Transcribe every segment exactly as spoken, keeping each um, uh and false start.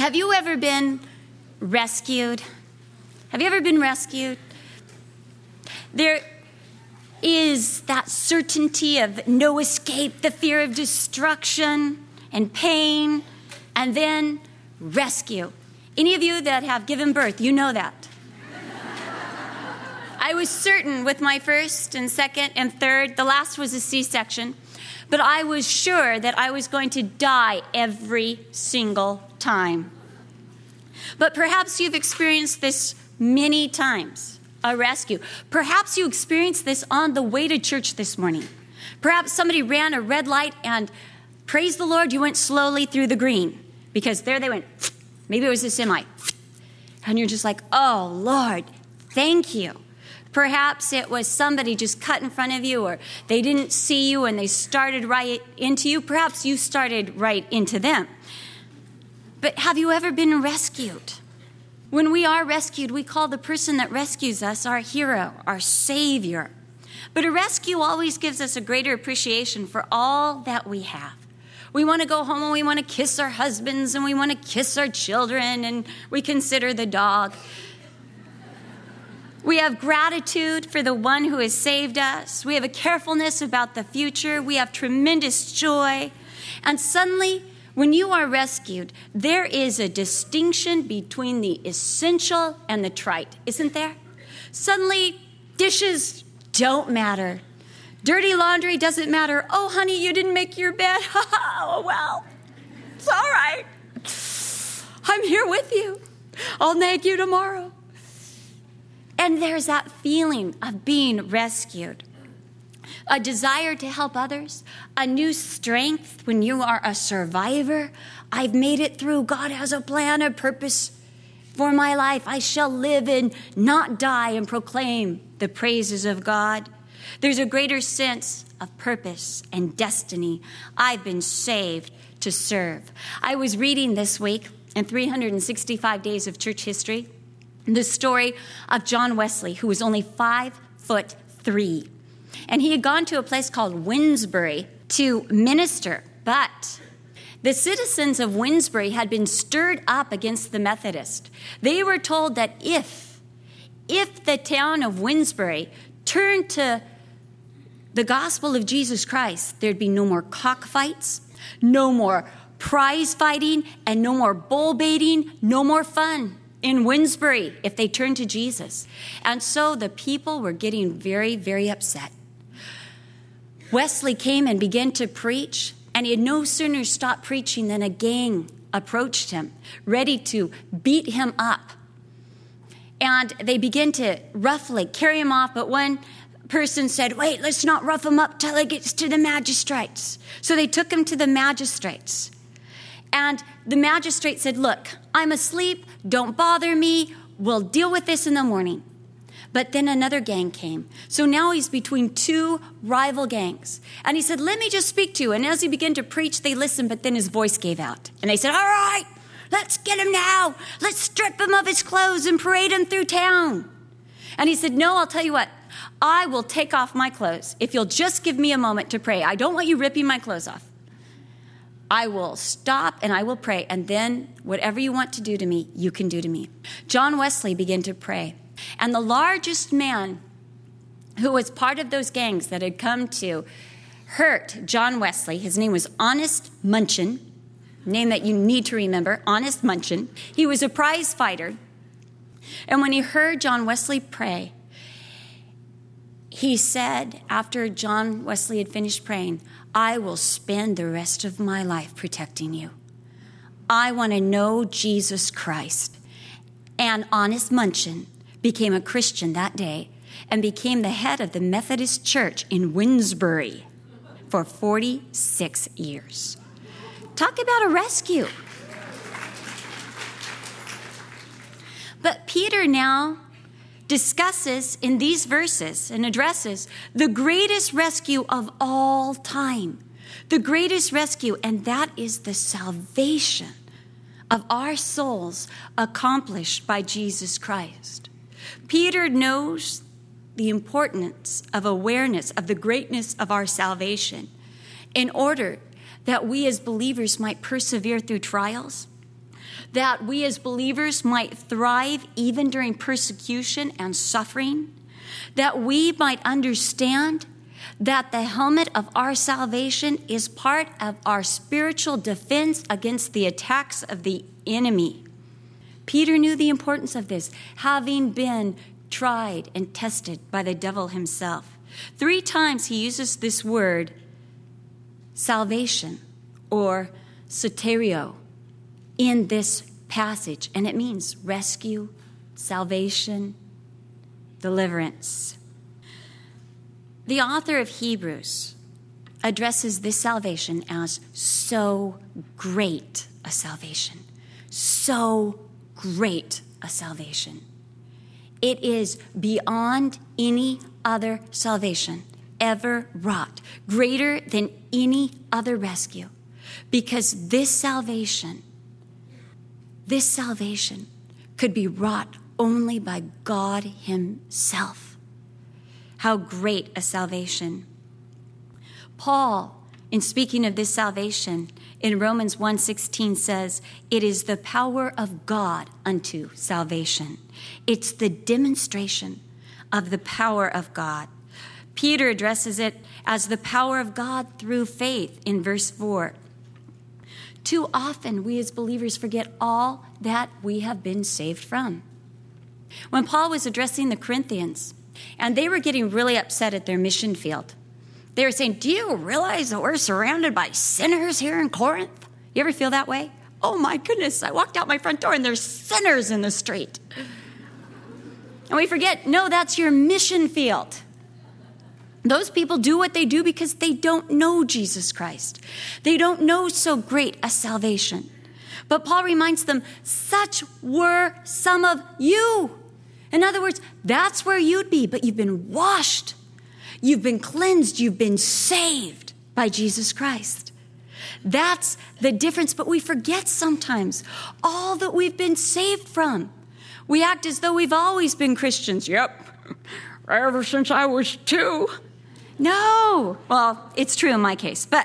Have you ever been rescued? Have you ever been rescued? There is that certainty of no escape, the fear of destruction and pain, and then rescue. Any of you that have given birth, you know that. I was certain with my first and second and third, the last was a C-section, but I was sure that I was going to die every single time. But perhaps you've experienced this many times, a rescue. Perhaps you experienced this on the way to church this morning. Perhaps somebody ran a red light and, praise the Lord, you went slowly through the green because there they went. Maybe it was a semi. And you're just like, oh, Lord, thank you. Perhaps it was somebody just cut in front of you, or they didn't see you and they started right into you. Perhaps you started right into them. But have you ever been rescued? When we are rescued, we call the person that rescues us our hero, our savior. But a rescue always gives us a greater appreciation for all that we have. We want to go home and we want to kiss our husbands and we want to kiss our children and we consider the dog. We have gratitude for the one who has saved us. We have a carefulness about the future. We have tremendous joy. And suddenly, when you are rescued, there is a distinction between the essential and the trite, isn't there? Suddenly, dishes don't matter. Dirty laundry doesn't matter. Oh, honey, you didn't make your bed. Oh, well, it's all right. I'm here with you. I'll nag you tomorrow. And there's that feeling of being rescued. A desire to help others, a new strength when you are a survivor. I've made it through. God has a plan, a purpose for my life. I shall live and not die and proclaim the praises of God. There's a greater sense of purpose and destiny. I've been saved to serve. I was reading this week in three hundred sixty-five days of church history the story of John Wesley, who was only five foot three. And he had gone to a place called Winsbury to minister. But the citizens of Winsbury had been stirred up against the Methodists. They were told that if, if the town of Winsbury turned to the gospel of Jesus Christ, there'd be no more cockfights, no more prize fighting, and no more bull baiting, no more fun in Winsbury if they turned to Jesus. And so the people were getting very, very upset. Wesley came and began to preach, and he had no sooner stopped preaching than a gang approached him, ready to beat him up. And they began to roughly carry him off, but one person said, wait, let's not rough him up till he gets to the magistrates. So they took him to the magistrates. And the magistrate said, look, I'm asleep. Don't bother me. We'll deal with this in the morning. But then another gang came. So now he's between two rival gangs. And he said, let me just speak to you. And as he began to preach, they listened, but then his voice gave out. And they said, all right, let's get him now. Let's strip him of his clothes and parade him through town. And he said, no, I'll tell you what. I will take off my clothes if you'll just give me a moment to pray. I don't want you ripping my clothes off. I will stop and I will pray. And then whatever you want to do to me, you can do to me. John Wesley began to pray. And the largest man who was part of those gangs that had come to hurt John Wesley, his name was Honest Munchin, name that you need to remember, Honest Munchin. He was a prize fighter. And when he heard John Wesley pray, he said, after John Wesley had finished praying, I will spend the rest of my life protecting you. I want to know Jesus Christ. And Honest Munchin became a Christian that day and became the head of the Methodist Church in Winsbury for forty-six years. Talk about a rescue. But Peter now discusses in these verses and addresses the greatest rescue of all time. The greatest rescue, and that is the salvation of our souls accomplished by Jesus Christ. Peter knows the importance of awareness of the greatness of our salvation in order that we as believers might persevere through trials, that we as believers might thrive even during persecution and suffering, that we might understand that the helmet of our salvation is part of our spiritual defense against the attacks of the enemy. Peter knew the importance of this, having been tried and tested by the devil himself. Three times he uses this word, salvation, or soterio, in this passage, and it means rescue, salvation, deliverance. The author of Hebrews addresses this salvation as so great a salvation, so great a salvation. It is beyond any other salvation ever wrought, greater than any other rescue, because this salvation, this salvation could be wrought only by God himself. How great a salvation. Paul, in speaking of this salvation, in Romans one sixteen says, it is the power of God unto salvation. It's the demonstration of the power of God. Peter addresses it as the power of God through faith in verse four. Too often, we as believers forget all that we have been saved from. When Paul was addressing the Corinthians, and they were getting really upset at their mission field, they were saying, do you realize that we're surrounded by sinners here in Corinth? You ever feel that way? Oh my goodness, I walked out my front door and there's sinners in the street. And we forget, no, that's your mission field. Those people do what they do because they don't know Jesus Christ. They don't know so great a salvation. But Paul reminds them, such were some of you. In other words, that's where you'd be, but you've been washed. You've been cleansed. You've been saved by Jesus Christ. That's the difference, but we forget sometimes all that we've been saved from. We act as though we've always been Christians. Yep, ever since I was two. No, well, it's true in my case, but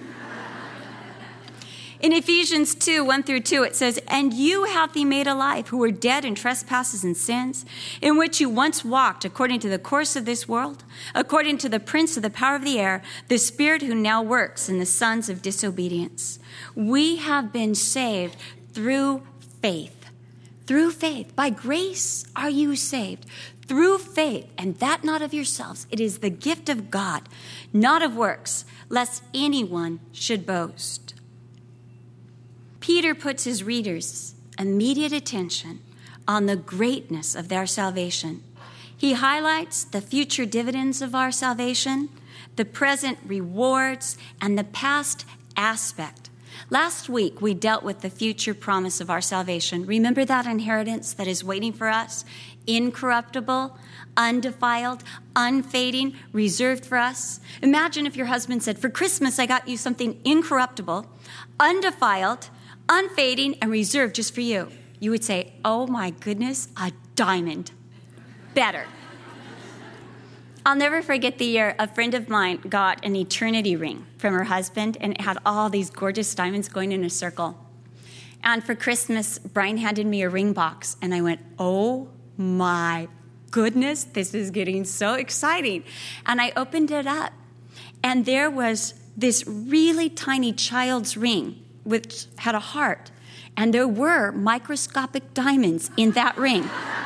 in Ephesians two, one through two, it says, and you hath he made alive, who were dead in trespasses and sins, in which you once walked according to the course of this world, according to the prince of the power of the air, the spirit who now works in the sons of disobedience. We have been saved through faith. Through faith. By grace are you saved. Through faith, and that not of yourselves. It is the gift of God, not of works, lest anyone should boast. Peter puts his readers' immediate attention on the greatness of their salvation. He highlights the future dividends of our salvation, the present rewards, and the past aspect. Last week, we dealt with the future promise of our salvation. Remember that inheritance that is waiting for us? Incorruptible, undefiled, unfading, reserved for us. Imagine if your husband said, for Christmas, I got you something incorruptible, undefiled, unfading, and reserved just for you. You would say, oh my goodness, a diamond. Better. I'll never forget the year a friend of mine got an eternity ring from her husband, and it had all these gorgeous diamonds going in a circle. And for Christmas, Brian handed me a ring box, and I went, oh my goodness, this is getting so exciting. And I opened it up, and there was this really tiny child's ring, which had a heart, and there were microscopic diamonds in that ring.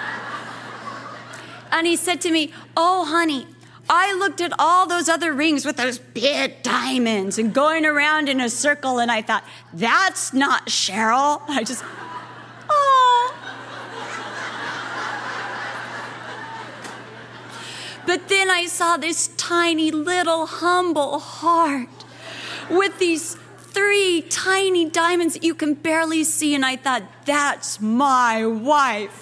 And he said to me, oh, honey, I looked at all those other rings with those big diamonds and going around in a circle, and I thought, that's not Cheryl. I just, oh. But then I saw this tiny little humble heart with these three tiny diamonds that you can barely see, and I thought, that's my wife.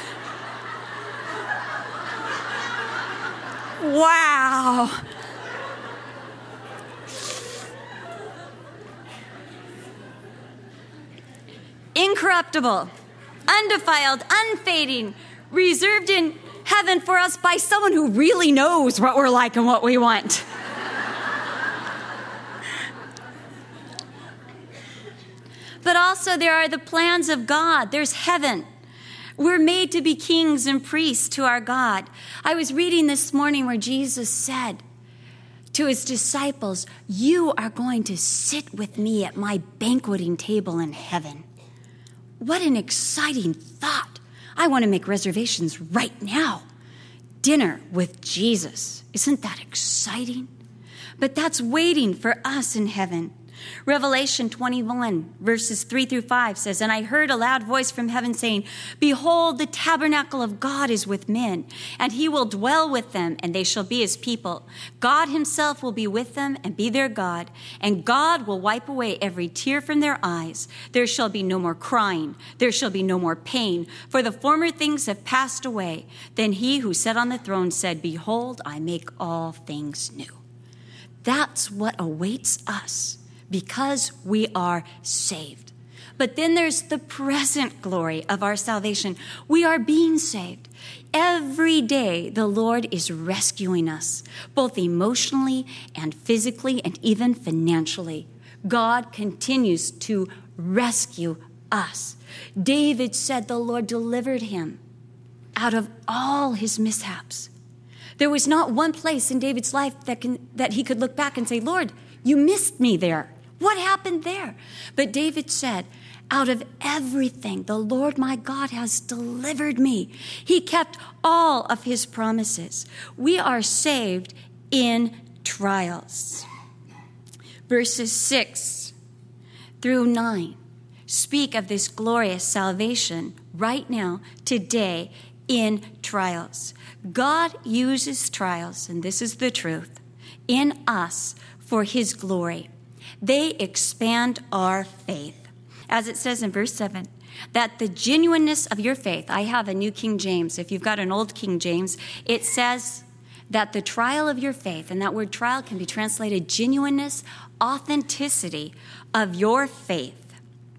Wow. Incorruptible, undefiled, unfading, reserved in heaven for us by someone who really knows what we're like and what we want. But also there are the plans of God. There's heaven. We're made to be kings and priests to our God. I was reading this morning where Jesus said to his disciples, you are going to sit with me at my banqueting table in heaven. What an exciting thought. I want to make reservations right now. Dinner with Jesus. Isn't that exciting? But that's waiting for us in heaven. Revelation twenty-one, verses three through five says, and I heard a loud voice from heaven saying, behold, the tabernacle of God is with men, and he will dwell with them, and they shall be his people. God himself will be with them and be their God, and God will wipe away every tear from their eyes. There shall be no more crying. There shall be no more pain, for the former things have passed away. Then he who sat on the throne said, behold, I make all things new. That's what awaits us, because we are saved. But then there's the present glory of our salvation. We are being saved. Every day, the Lord is rescuing us, both emotionally and physically and even financially. God continues to rescue us. David said the Lord delivered him out of all his mishaps. There was not one place in David's life that can, that he could look back and say, Lord, you missed me there. What happened there? But David said, out of everything, the Lord my God has delivered me. He kept all of his promises. We are saved in trials. Verses six through nine speak of this glorious salvation right now, today, in trials. God uses trials, and this is the truth, in us for his glory. They expand our faith. As it says in verse seven, that the genuineness of your faith, I have a New King James. If you've got an old King James, it says that the trial of your faith, and that word trial can be translated genuineness, authenticity of your faith,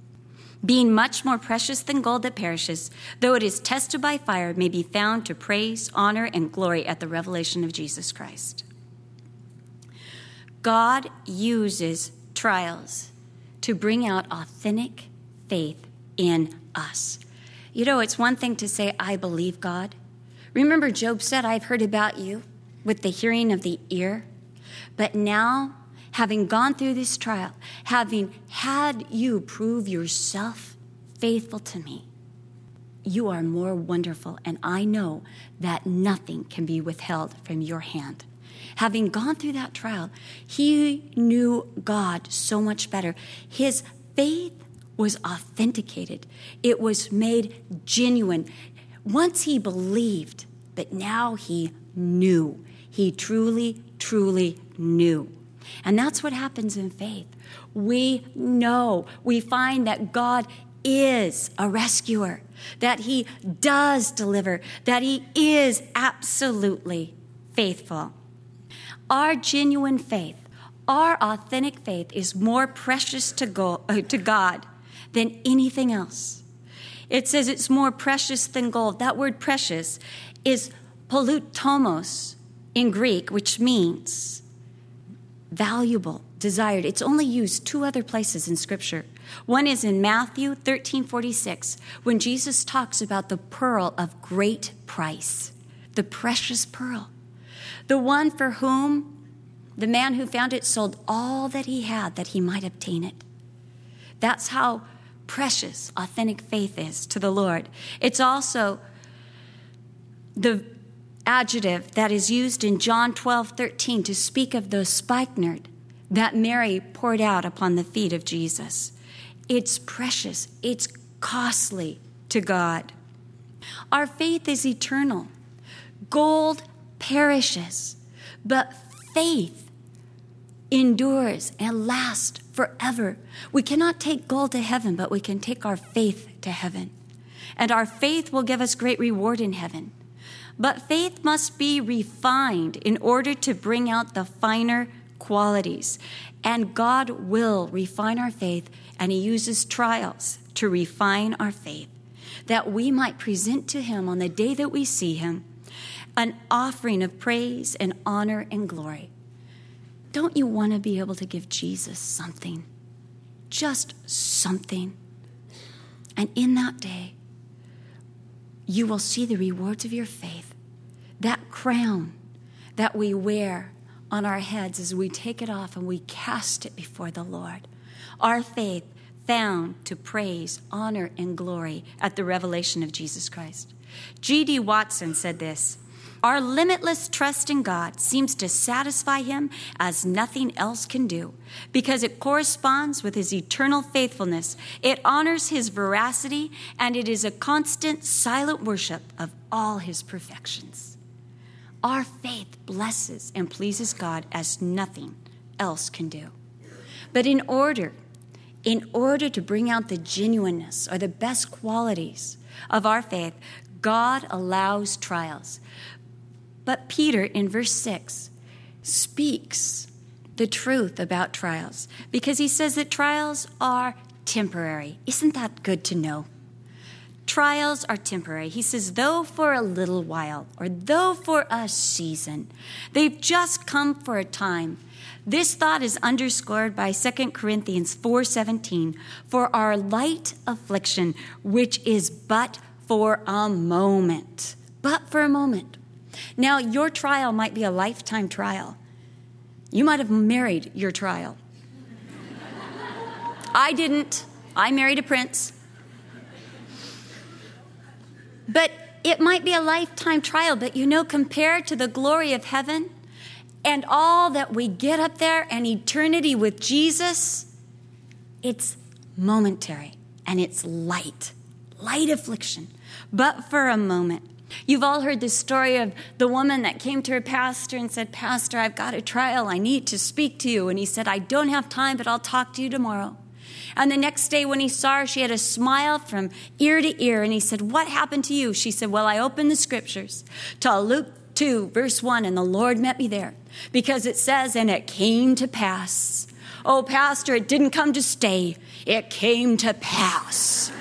being much more precious than gold that perishes, though it is tested by fire, may be found to praise, honor, and glory at the revelation of Jesus Christ. God uses trials to bring out authentic faith in us. You know, it's one thing to say, I believe God. Remember, Job said, I've heard about you with the hearing of the ear. But now, having gone through this trial, having had you prove yourself faithful to me, you are more wonderful, and I know that nothing can be withheld from your hand. Having gone through that trial, he knew God so much better. His faith was authenticated. It was made genuine. Once he believed, but now he knew. He truly, truly knew. And that's what happens in faith. We know, we find that God is a rescuer, that he does deliver, that he is absolutely faithful. Our genuine faith, our authentic faith is more precious to, go, uh, to God than anything else. It says it's more precious than gold. That word precious is polytomos in Greek, which means valuable, desired. It's only used two other places in Scripture. One is in Matthew thirteen forty-six, when Jesus talks about the pearl of great price, the precious pearl. The one for whom the man who found it sold all that he had that he might obtain it. That's how precious authentic faith is to the Lord. It's also the adjective that is used in John twelve thirteen to speak of the spikenard that Mary poured out upon the feet of Jesus. It's precious. It's costly to God. Our faith is eternal. Gold perishes, but faith endures and lasts forever. We cannot take gold to heaven, but we can take our faith to heaven. And our faith will give us great reward in heaven. But faith must be refined in order to bring out the finer qualities. And God will refine our faith, and he uses trials to refine our faith, that we might present to him on the day that we see him an offering of praise and honor and glory. Don't you want to be able to give Jesus something? just something. And in that day, you will see the rewards of your faith, that crown that we wear on our heads as we take it off and we cast it before the Lord. Our faith found to praise, honor, and glory at the revelation of Jesus Christ. G D Watson said this: our limitless trust in God seems to satisfy him as nothing else can do, because it corresponds with his eternal faithfulness. It honors his veracity, and it is a constant, silent worship of all his perfections. Our faith blesses and pleases God as nothing else can do. But in order, in order to bring out the genuineness or the best qualities of our faith, God allows trials. But Peter, in verse six, speaks the truth about trials because he says that trials are temporary. Isn't that good to know? Trials are temporary. He says, though for a little while, or though for a season, they've just come for a time. This thought is underscored by Second Corinthians four seventeen, for our light affliction, which is but for a moment. But for a moment. Now, your trial might be a lifetime trial. You might have married your trial. I didn't. I married a prince. But it might be a lifetime trial, but you know, compared to the glory of heaven and all that we get up there and eternity with Jesus, it's momentary and it's light, light affliction, but for a moment. You've all heard the story of the woman that came to her pastor and said, Pastor, I've got a trial. I need to speak to you. And he said, I don't have time, but I'll talk to you tomorrow. And the next day when he saw her, she had a smile from ear to ear. And he said, what happened to you? She said, well, I opened the scriptures to Luke two, verse one, and the Lord met me there. Because it says, and it came to pass. Oh, Pastor, it didn't come to stay. It came to pass.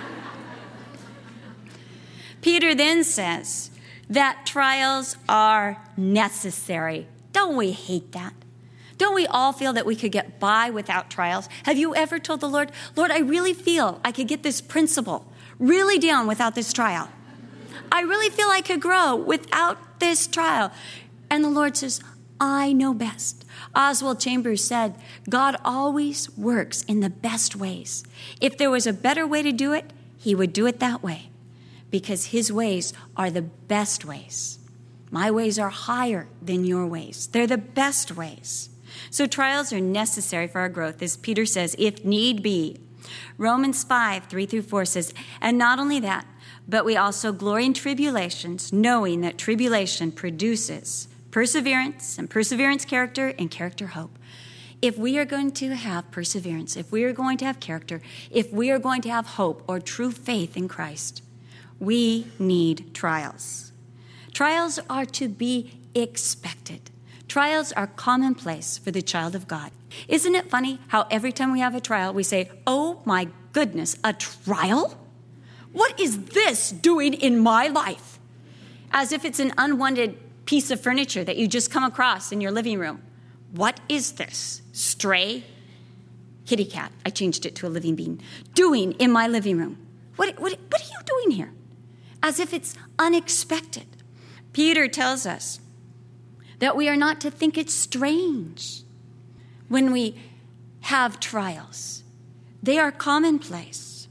Peter then says that trials are necessary. Don't we hate that? Don't we all feel that we could get by without trials? Have you ever told the Lord, Lord, I really feel I could get this principle really down without this trial. I really feel I could grow without this trial. And the Lord says, I know best. Oswald Chambers said, God always works in the best ways. If there was a better way to do it, he would do it that way. Because his ways are the best ways. My ways are higher than your ways. They're the best ways. So trials are necessary for our growth, as Peter says, if need be. Romans five, three through four says, and not only that, but we also glory in tribulations, knowing that tribulation produces perseverance, and perseverance character, and character hope. If we are going to have perseverance, if we are going to have character, if we are going to have hope or true faith in Christ, we need trials. Trials are to be expected. Trials are commonplace for the child of God. Isn't it funny how every time we have a trial, we say, oh my goodness, a trial? What is this doing in my life? As if it's an unwanted piece of furniture that you just come across in your living room. What is this stray kitty cat, I changed it to a living being, doing in my living room? What, what, what are you doing here? As if it's unexpected. Peter tells us that we are not to think it's strange when we have trials. They are commonplace.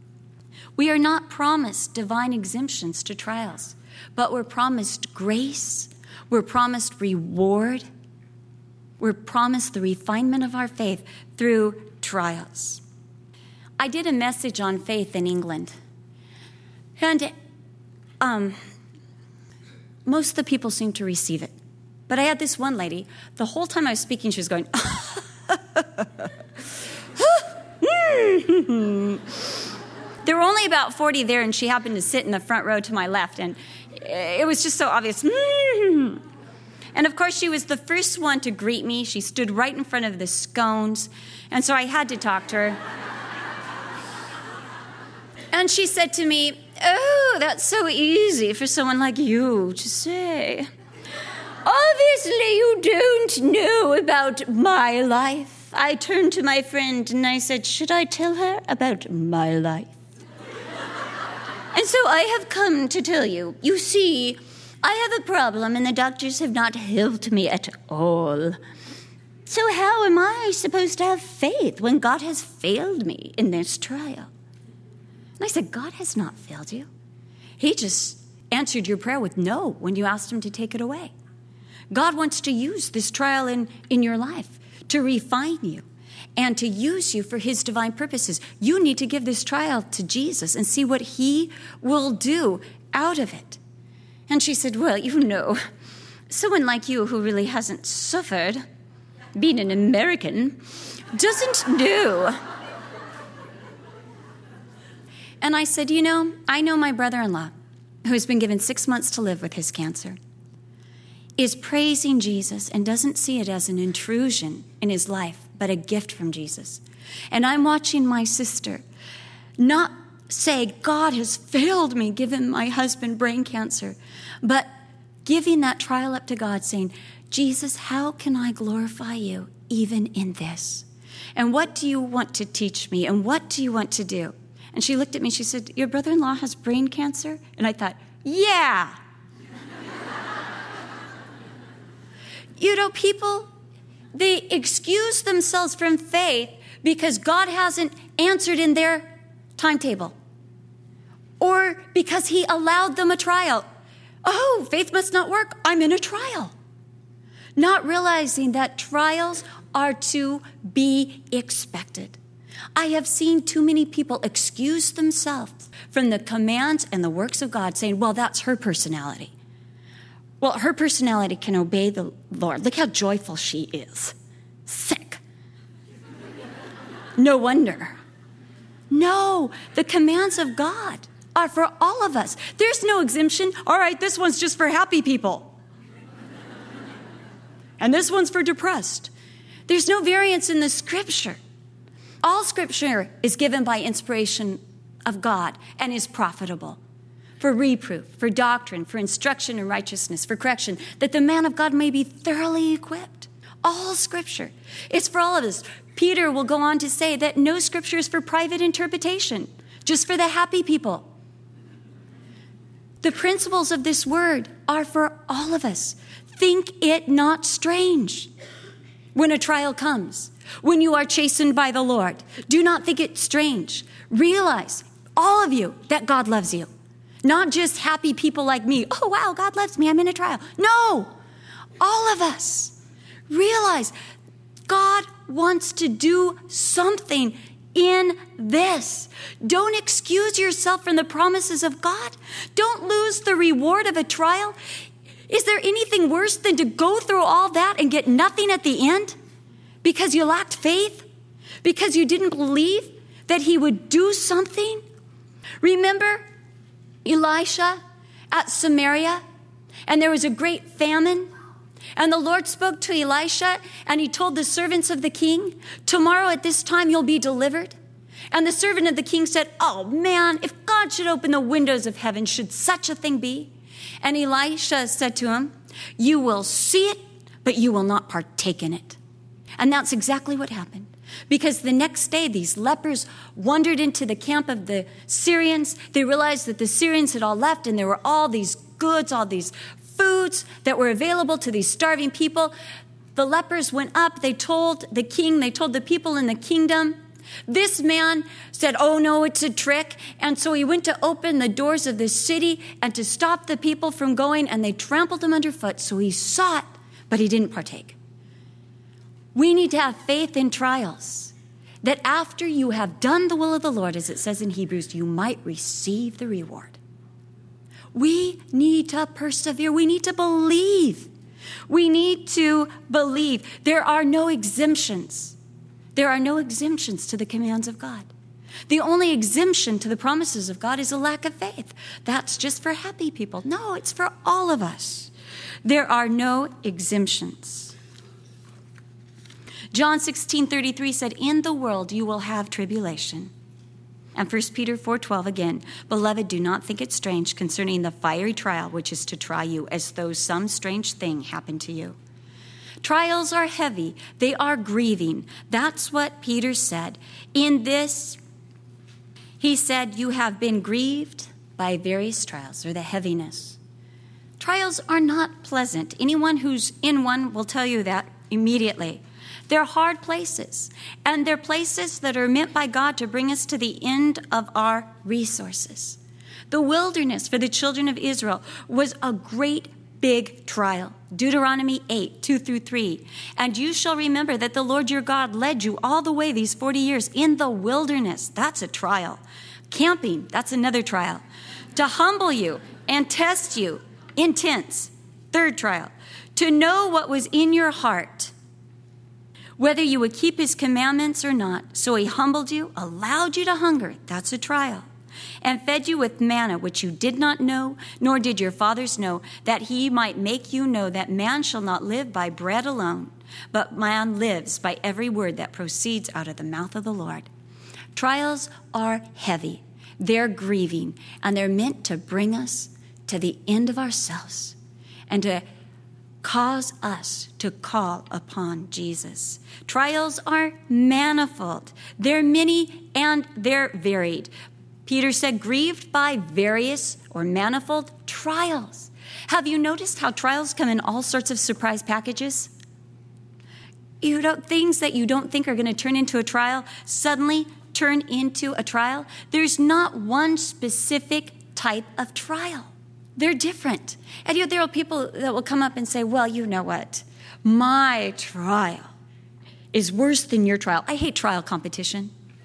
We are not promised divine exemptions to trials, but we're promised grace, we're promised reward, we're promised the refinement of our faith through trials. I did a message on faith in England, and um, most of the people seemed to receive it. But I had this one lady, the whole time I was speaking, she was going, there were only about forty there, and she happened to sit in the front row to my left, and it was just so obvious. And of course, she was the first one to greet me. She stood right in front of the scones, and so I had to talk to her. And she said to me, oh, that's so easy for someone like you to say. Obviously, you don't know about my life. I turned to my friend and I said, should I tell her about my life? And so I have come to tell you. You see, I have a problem and the doctors have not helped me at all. So how am I supposed to have faith when God has failed me in this trial? And I said, God has not failed you. He just answered your prayer with no when you asked him to take it away. God wants to use this trial in, in your life to refine you and to use you for his divine purposes. You need to give this trial to Jesus and see what he will do out of it. And she said, well, you know, someone like you who really hasn't suffered, being an American, doesn't know. And I said, you know, I know my brother-in-law, who has been given six months to live with his cancer, is praising Jesus and doesn't see it as an intrusion in his life, but a gift from Jesus. And I'm watching my sister not say, God has failed me, giving my husband brain cancer, but giving that trial up to God, saying, Jesus, how can I glorify you even in this? And what do you want to teach me? And what do you want to do? And she looked at me, she said, your brother-in-law has brain cancer? And I thought, yeah. You know, people, they excuse themselves from faith because God hasn't answered in their timetable, or because he allowed them a trial. Oh, faith must not work. I'm in a trial. Not realizing that trials are to be expected. I have seen too many people excuse themselves from the commands and the works of God, saying, well, that's her personality. Well, her personality can obey the Lord. Look how joyful she is. Sick. No wonder. No, the commands of God are for all of us. There's no exemption. All right, this one's just for happy people. And this one's for depressed. There's no variance in the scripture. All scripture is given by inspiration of God and is profitable for reproof, for doctrine, for instruction in righteousness, for correction, that the man of God may be thoroughly equipped. All scripture. It's for all of us. Peter will go on to say that no scripture is for private interpretation, just for the happy people. The principles of this word are for all of us. Think it not strange when a trial comes, when you are chastened by the Lord. Do not think it strange. Realize, all of you, that God loves you. Not just happy people like me. Oh, wow, God loves me. I'm in a trial. No, all of us. Realize God wants to do something in this. Don't excuse yourself from the promises of God. Don't lose the reward of a trial. Is there anything worse than to go through all that and get nothing at the end? Because you lacked faith? Because you didn't believe that he would do something? Remember Elisha at Samaria? And there was a great famine. And the Lord spoke to Elisha, and he told the servants of the king, tomorrow at this time you'll be delivered. And the servant of the king said, oh man, if God should open the windows of heaven, should such a thing be? And Elisha said to him, you will see it, but you will not partake in it. And that's exactly what happened. Because the next day, these lepers wandered into the camp of the Syrians. They realized that the Syrians had all left, and there were all these goods, all these foods that were available to these starving people. The lepers went up. They told the king, they told the people in the kingdom. This man said, oh no, it's a trick. And so he went to open the doors of the city and to stop the people from going, and they trampled him underfoot. So he saw it, but he didn't partake. We need to have faith in trials, that after you have done the will of the Lord, as it says in Hebrews, you might receive the reward. We need to persevere. We need to believe. We need to believe. There are no exemptions. There are no exemptions to the commands of God. The only exemption to the promises of God is a lack of faith. That's just for happy people. No, it's for all of us. There are no exemptions. John sixteen thirty-three said, in the world you will have tribulation. And First Peter four twelve again, beloved, do not think it strange concerning the fiery trial which is to try you, as though some strange thing happened to you. Trials are heavy. They are grieving. That's what Peter said. In this, he said, you have been grieved by various trials, or the heaviness. Trials are not pleasant. Anyone who's in one will tell you that immediately. They're hard places, and they're places that are meant by God to bring us to the end of our resources. The wilderness for the children of Israel was a great big trial. Deuteronomy eight, two through three. And you shall remember that the Lord your God led you all the way these forty years in the wilderness. That's a trial. Camping, that's another trial. To humble you and test you, intense, third trial. To know what was in your heart, whether you would keep his commandments or not. So he humbled you, allowed you to hunger. That's a trial. And fed you with manna, which you did not know, nor did your fathers know, that he might make you know that man shall not live by bread alone, but man lives by every word that proceeds out of the mouth of the Lord. Trials are heavy. They're grieving, and they're meant to bring us to the end of ourselves and to cause us to call upon Jesus. Trials are manifold. They're many and they're varied. Peter said, grieved by various or manifold trials. Have you noticed how trials come in all sorts of surprise packages? You don't, things that you don't think are going to turn into a trial suddenly turn into a trial. There's not one specific type of trial. They're different. And yet there are people that will come up and say, well, you know what? My trial is worse than your trial. I hate trial competition.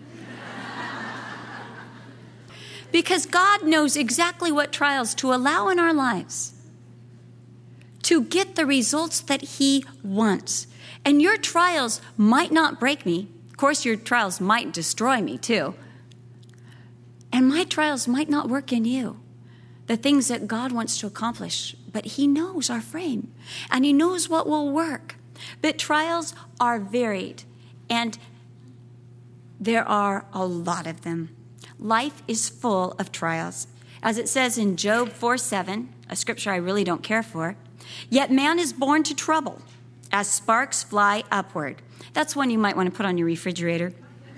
Because God knows exactly what trials to allow in our lives to get the results that he wants. And your trials might not break me. Of course, your trials might destroy me too. And my trials might not work in you, the things that God wants to accomplish. But he knows our frame, and he knows what will work. But trials are varied, and there are a lot of them. Life is full of trials. As it says in Job four seven, a scripture I really don't care for, yet man is born to trouble as sparks fly upward. That's one you might want to put on your refrigerator.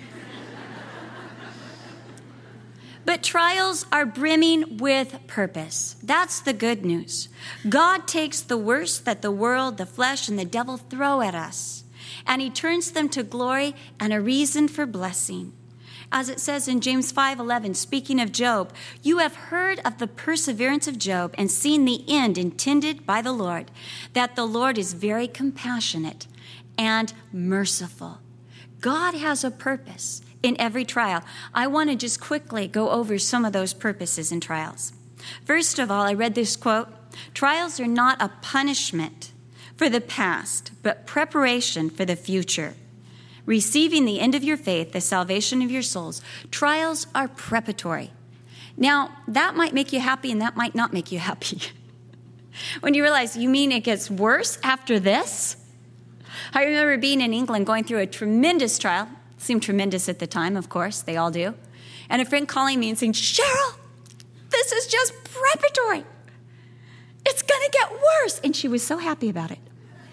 But trials are brimming with purpose. That's the good news. God takes the worst that the world, the flesh, and the devil throw at us, and he turns them to glory and a reason for blessing. As it says in James five eleven, speaking of Job, you have heard of the perseverance of Job and seen the end intended by the Lord, that the Lord is very compassionate and merciful. God has a purpose in every trial. I want to just quickly go over some of those purposes in trials. First of all, I read this quote, trials are not a punishment for the past, but preparation for the future. Receiving the end of your faith, the salvation of your souls. Trials are preparatory. Now, that might make you happy and that might not make you happy. When you realize, you mean it gets worse after this? I remember being in England going through a tremendous trial. It seemed tremendous at the time, of course. They all do. And a friend calling me and saying, Cheryl, this is just preparatory. It's going to get worse. And she was so happy about it.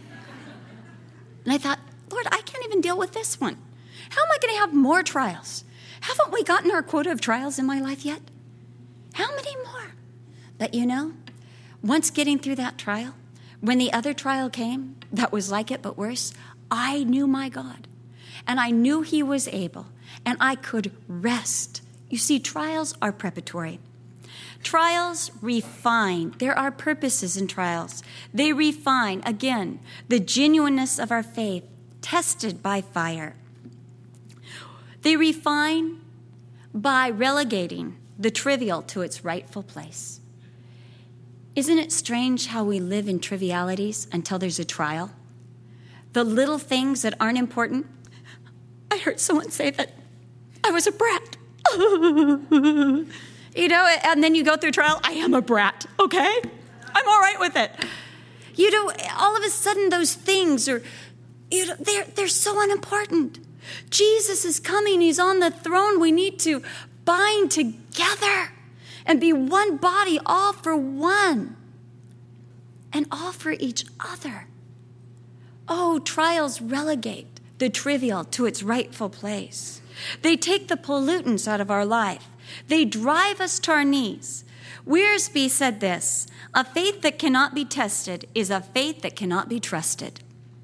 And I thought, Lord, I can't even deal with this one. How am I going to have more trials? Haven't we gotten our quota of trials in my life yet? How many more? But you know, once getting through that trial, when the other trial came that was like it but worse, I knew my God. And I knew he was able. And I could rest. You see, trials are preparatory. Trials refine. There are purposes in trials. They refine, again, the genuineness of our faith, tested by fire. They refine by relegating the trivial to its rightful place. Isn't it strange how we live in trivialities until there's a trial? The little things that aren't important. I heard someone say that I was a brat. You know, and then you go through trial. I am a brat, okay? I'm all right with it. You know, all of a sudden those things are, you know, they're, they're so unimportant. Jesus is coming. He's on the throne. We need to bind together and be one body, all for one, and all for each other. Oh, trials relegate the trivial to its rightful place. They take the pollutants out of our life. They drive us to our knees. Wiersbe said this, "A faith that cannot be tested is a faith that cannot be trusted."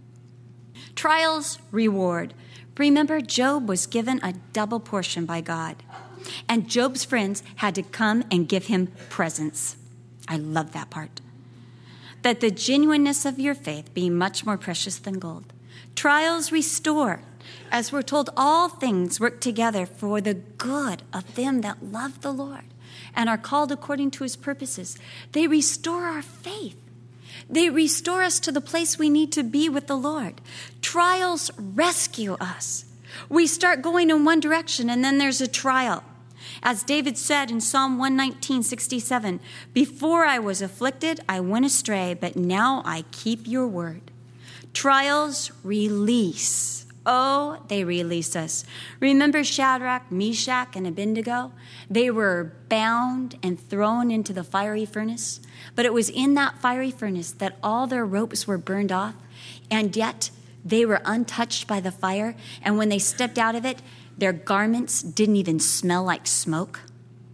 Trials reward. Remember, Job was given a double portion by God, and Job's friends had to come and give him presents. I love that part. That the genuineness of your faith be much more precious than gold. Trials restore. As we're told, all things work together for the good of them that love the Lord and are called according to his purposes. They restore our faith. They restore us to the place we need to be with the Lord. Trials rescue us. We start going in one direction, and then there's a trial. As David said in Psalm one nineteen, sixty-seven, "Before I was afflicted, I went astray, but now I keep your word." Trials release. Oh, they release us. Remember Shadrach, Meshach, and Abednego? They were bound and thrown into the fiery furnace, but it was in that fiery furnace that all their ropes were burned off, and yet they were untouched by the fire, and when they stepped out of it, their garments didn't even smell like smoke.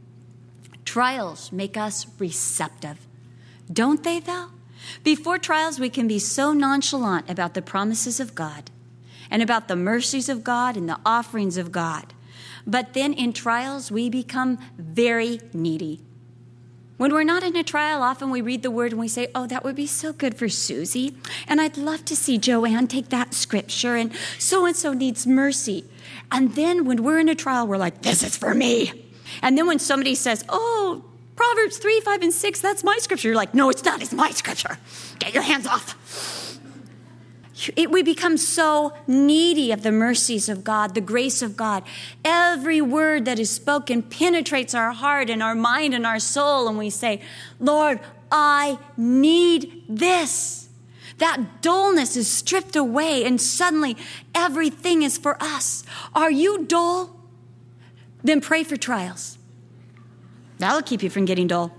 Trials make us receptive. Don't they, though? Before trials, we can be so nonchalant about the promises of God and about the mercies of God and the offerings of God. But then in trials, we become very needy. When we're not in a trial, often we read the word and we say, oh, that would be so good for Susie. And I'd love to see Joanne take that scripture, and so-and-so needs mercy. And then when we're in a trial, we're like, this is for me. And then when somebody says, oh, Proverbs three, five, and six, that's my scripture. You're like, no, it's not. It's my scripture. Get your hands off. It, we become so needy of the mercies of God, the grace of God. Every word that is spoken penetrates our heart and our mind and our soul. And we say, Lord, I need this. That dullness is stripped away, and suddenly everything is for us. Are you dull? Then pray for trials. That'll keep you from getting dull.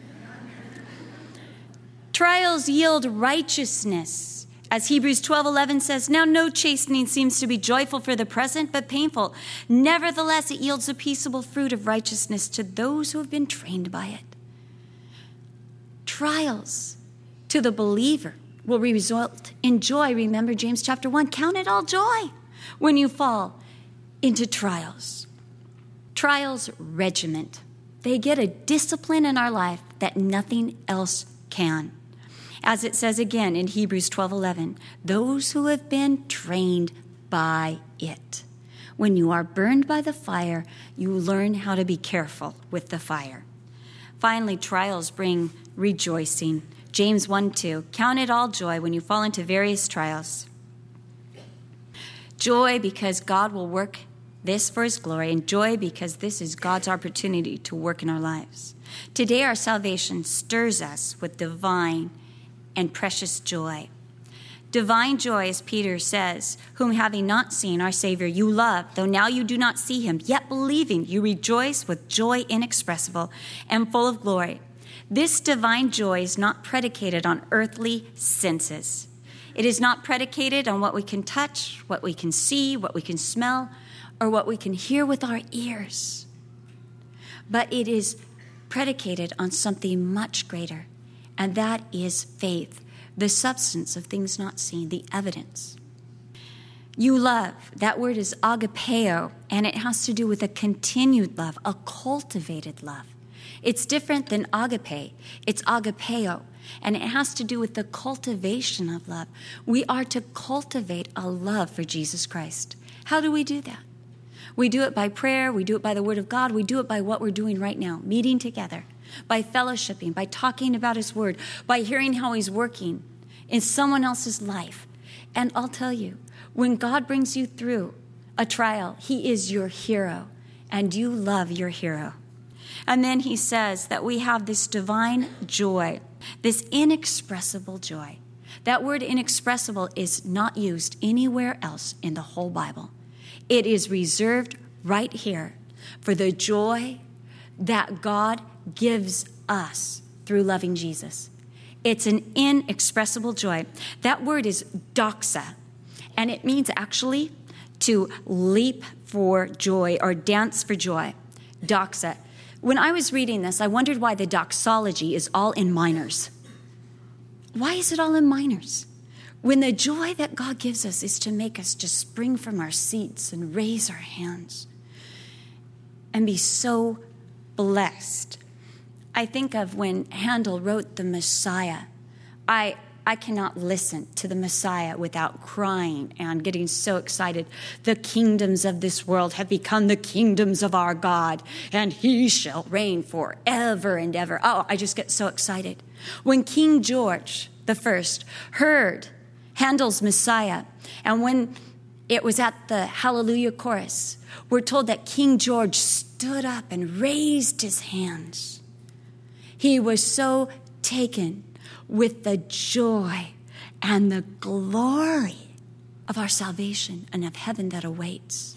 Trials yield righteousness. As Hebrews twelve eleven says, now no chastening seems to be joyful for the present, but painful. Nevertheless, it yields a peaceable fruit of righteousness to those who have been trained by it. Trials to the believer will result in joy. Remember James chapter one, count it all joy when you fall into trials. Trials regiment. They get a discipline in our life that nothing else can. As it says again in Hebrews twelve eleven, those who have been trained by it. When you are burned by the fire, you learn how to be careful with the fire. Finally, trials bring rejoicing. James one two, count it all joy when you fall into various trials. Joy because God will work this for his glory, and joy because this is God's opportunity to work in our lives. Today, our salvation stirs us with divine and precious joy. Divine joy, as Peter says, whom having not seen our Savior you love, though now you do not see him, yet believing you rejoice with joy inexpressible and full of glory. This divine joy is not predicated on earthly senses. It is not predicated on what we can touch, what we can see, what we can smell, or what we can hear with our ears. But it is predicated on something much greater, and that is faith, the substance of things not seen, the evidence. You love, that word is agapeo, and it has to do with a continued love, a cultivated love. It's different than agape. It's agapeo, and it has to do with the cultivation of love. We are to cultivate a love for Jesus Christ. How do we do that? We do it by prayer. We do it by the word of God. We do it by what we're doing right now, meeting together, by fellowshipping, by talking about his word, by hearing how he's working in someone else's life. And I'll tell you, when God brings you through a trial, he is your hero, and you love your hero. And then he says that we have this divine joy, this inexpressible joy. That word inexpressible is not used anywhere else in the whole Bible. It is reserved right here for the joy that God gives us through loving Jesus. It's an inexpressible joy. That word is doxa, and it means actually to leap for joy or dance for joy. Doxa. When I was reading this, I wondered why the doxology is all in minors. Why is it all in minors? When the joy that God gives us is to make us just spring from our seats and raise our hands and be so blessed. I think of when Handel wrote the Messiah. I I cannot listen to the Messiah without crying and getting so excited. The kingdoms of this world have become the kingdoms of our God, and he shall reign forever and ever. Oh, I just get so excited. When King George the First heard Handel's Messiah, and when it was at the Hallelujah chorus, we're told that King George stood up and raised his hands. He was so taken with the joy and the glory of our salvation and of heaven that awaits.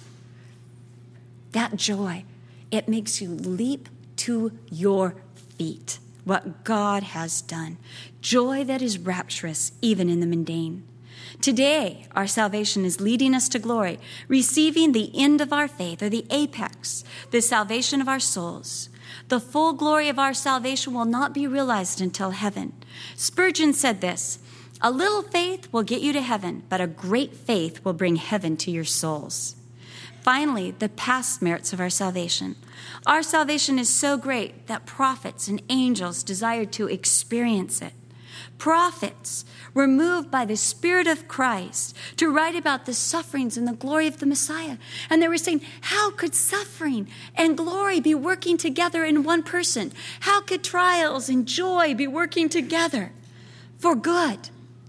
That joy, it makes you leap to your feet, what God has done. Joy that is rapturous even in the mundane. Today, our salvation is leading us to glory, receiving the end of our faith, or the apex, the salvation of our souls. The full glory of our salvation will not be realized until heaven. Spurgeon said this, "A little faith will get you to heaven, but a great faith will bring heaven to your souls." Finally, the past merits of our salvation. Our salvation is so great that prophets and angels desired to experience it. Prophets were moved by the Spirit of Christ to write about the sufferings and the glory of the Messiah. And they were saying, how could suffering and glory be working together in one person? How could trials and joy be working together for good?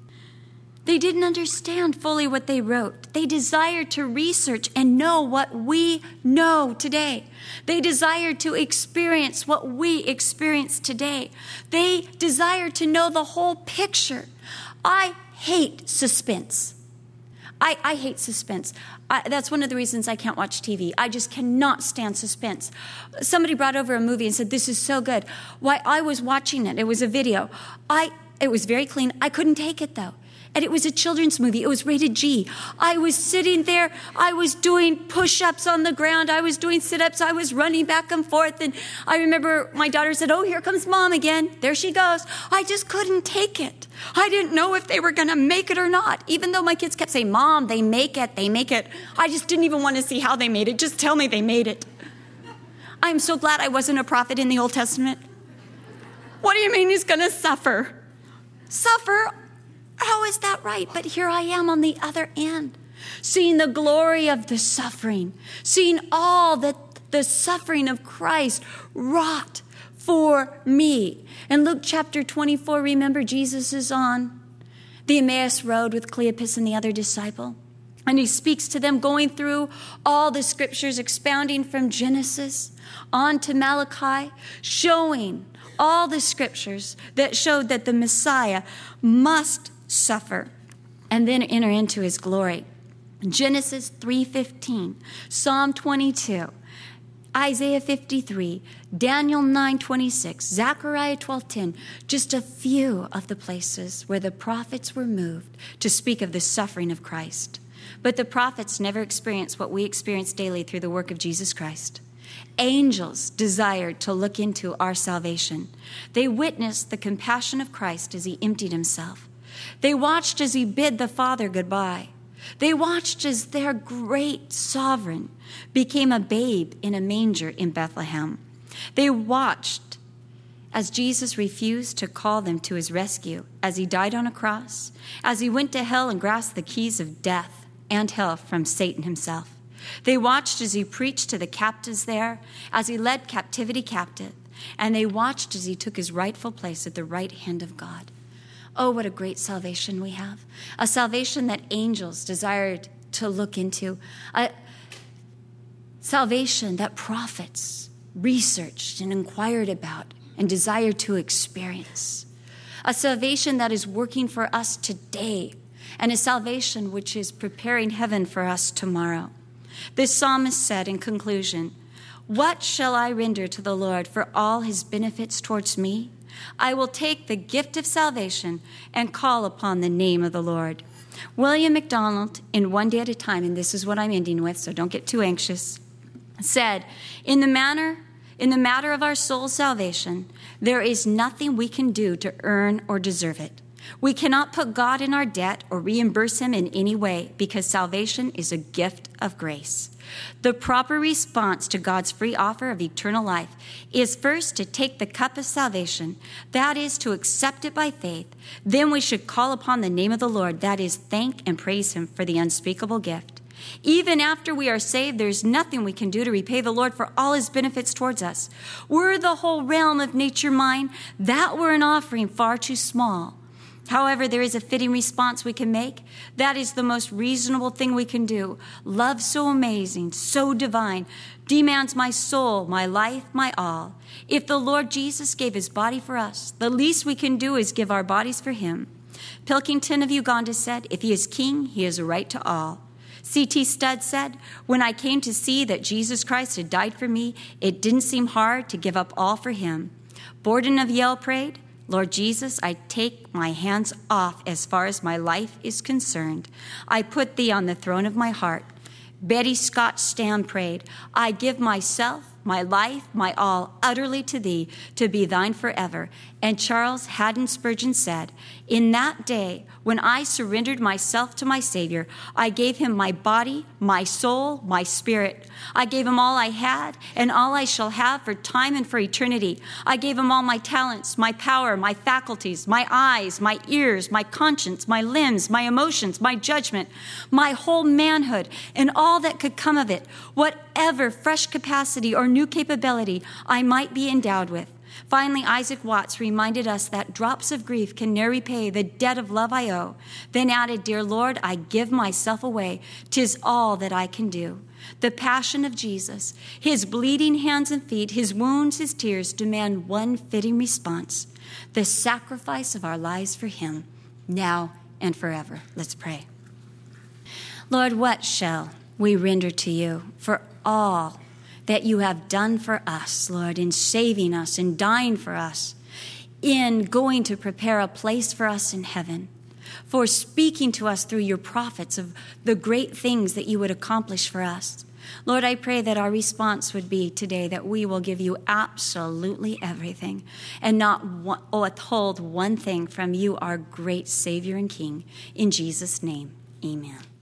They didn't understand fully what they wrote. They desired to research and know what we know today. They desired to experience what we experience today. They desired to know the whole picture. I hate suspense. I, I hate suspense. I, that's one of the reasons I can't watch T V. I just cannot stand suspense. Somebody brought over a movie and said, "This is so good." Why, I was watching it. It was a video. I. It was very clean. I couldn't take it, though. And it was a children's movie. It was rated G. I was sitting there. I was doing push-ups on the ground. I was doing sit-ups. I was running back and forth. And I remember my daughter said, "Oh, here comes Mom again. There she goes." I just couldn't take it. I didn't know if they were going to make it or not. Even though my kids kept saying, "Mom, they make it. They make it." I just didn't even want to see how they made it. Just tell me they made it. I'm so glad I wasn't a prophet in the Old Testament. What do you mean he's going to suffer? Suffer? How is that right? But here I am on the other end, seeing the glory of the suffering, seeing all that the suffering of Christ wrought for me. In Luke chapter twenty-four, remember Jesus is on the Emmaus Road with Cleopas and the other disciple. And he speaks to them, going through all the scriptures, expounding from Genesis on to Malachi, showing all the scriptures that showed that the Messiah must suffer and then enter into his glory. Genesis three fifteen, Psalm twenty-two, Isaiah fifty-three, Daniel nine twenty-six, Zechariah twelve ten, just a few of the places where the prophets were moved to speak of the suffering of Christ. But the prophets never experienced what we experience daily through the work of Jesus Christ. Angels desired to look into our salvation. They witnessed the compassion of Christ as he emptied himself. They watched as he bid the Father goodbye. They watched as their great sovereign became a babe in a manger in Bethlehem. They watched as Jesus refused to call them to his rescue, as he died on a cross, as he went to hell and grasped the keys of death and hell from Satan himself. They watched as he preached to the captives there, as he led captivity captive, and they watched as he took his rightful place at the right hand of God. Oh, what a great salvation we have. A salvation that angels desired to look into. A salvation that prophets researched and inquired about and desired to experience. A salvation that is working for us today, and a salvation which is preparing heaven for us tomorrow. This psalmist said in conclusion, "What shall I render to the Lord for all his benefits towards me? I will take the gift of salvation and call upon the name of the Lord. William MacDonald, in One Day at a Time, and this is what I'm ending with, so don't get too anxious, said, in the manner, in the matter of our soul's salvation, there is nothing we can do to earn or deserve it. We cannot put God in our debt or reimburse him in any way because salvation is a gift of grace. The proper response to God's free offer of eternal life is first to take the cup of salvation, that is, to accept it by faith. Then we should call upon the name of the Lord, that is, thank and praise him for the unspeakable gift. Even after we are saved, there's nothing we can do to repay the Lord for all his benefits towards us. Were the whole realm of nature mine, that were an offering far too small. However, there is a fitting response we can make. That is the most reasonable thing we can do. Love so amazing, so divine, demands my soul, my life, my all. If the Lord Jesus gave his body for us, the least we can do is give our bodies for him. Pilkington of Uganda said, if he is king, he has a right to all. C T Studd said, when I came to see that Jesus Christ had died for me, it didn't seem hard to give up all for him. Borden of Yale prayed, Lord Jesus, I take my hands off as far as my life is concerned. I put thee on the throne of my heart. Betty Scott Stam prayed, I give myself, my life, my all, utterly to thee, to be thine forever. And Charles Haddon Spurgeon said, in that day, when I surrendered myself to my Savior, I gave him my body, my soul, my spirit. I gave him all I had and all I shall have for time and for eternity. I gave him all my talents, my power, my faculties, my eyes, my ears, my conscience, my limbs, my emotions, my judgment, my whole manhood, and all that could come of it, whatever fresh capacity or new capability I might be endowed with. Finally, Isaac Watts reminded us that drops of grief can ne'er repay the debt of love I owe. Then added, dear Lord, I give myself away. 'Tis all that I can do. The passion of Jesus, his bleeding hands and feet, his wounds, his tears demand one fitting response, the sacrifice of our lives for him, now and forever. Let's pray. Lord, what shall we render to you for all that you have done for us, Lord, in saving us, in dying for us, in going to prepare a place for us in heaven, for speaking to us through your prophets of the great things that you would accomplish for us. Lord, I pray that our response would be today that we will give you absolutely everything and not withhold one thing from you, our great Savior and King. In Jesus' name, amen.